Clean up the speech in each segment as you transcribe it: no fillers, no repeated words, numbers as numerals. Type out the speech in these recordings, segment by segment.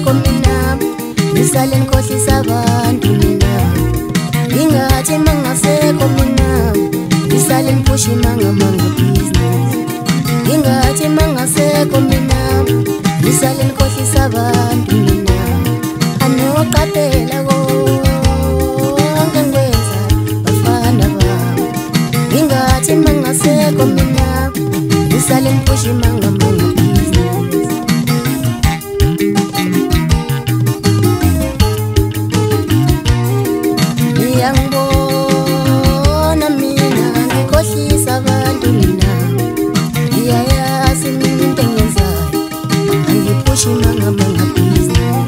mangaseko mina ngisale ngikhohlisa abantu mina ngingathi mangaseko mina ngisale ngiphusha imanga business ngingathi mangaseko mina ngisale ngikhohlisa abantu mina anoqaphela konke ngikwenza bafana bami ngingathi mangaseko mina ngisale ngiphusha imanga ngiyangibona mina ngikhohlisa abantu mina ngiyayazi mina into engenzayo angiphushi imanga business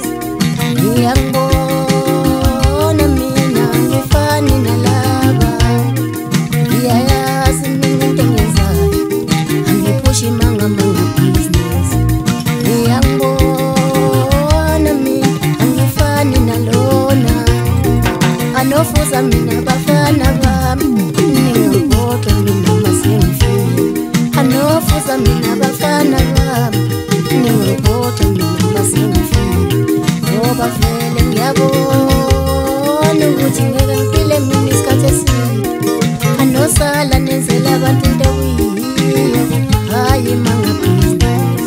ngiyangibona mina ngifani nalaba ngiyayazi mina into engenzayo angiphushi imanga business ngiyangibona mina angifani nalona anofuza mina bafana bami ningabodwa mina masengifile anofuza mina bafana bami ningabodwa mina masengifile ngoba vele ngiyabona ukuthi ngeke ngiphile mina isikhathi eside anosala nenzela abantu into eyiyo hayi imanga business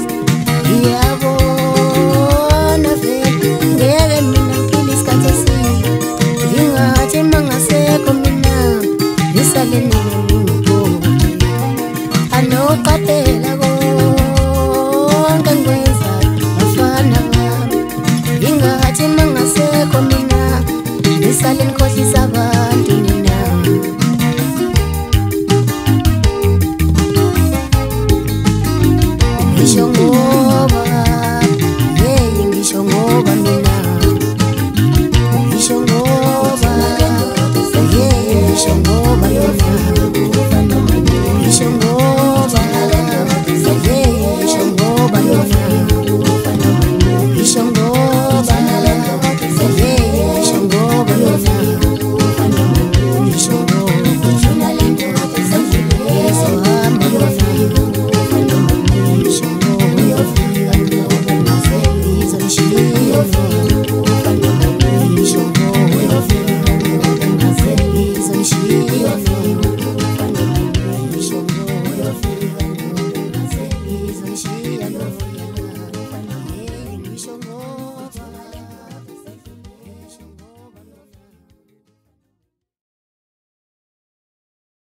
ngiyabona vele ngeke mina ngiphile isikhathi eside ngingathi mangaseko mina ngisale ningibode anoqaphela konke ngikwenzayo bafana bami ngingathi mangaseko mina ngisale ngikhohlisa abantu mina ngisho ngoba ngisho ngoba mina ngisho ngoba ngisho ngoba yona ngisho ngoba ngisho ngoba yona ngisho ngoba ngisho ngoba yona ngisho ngoba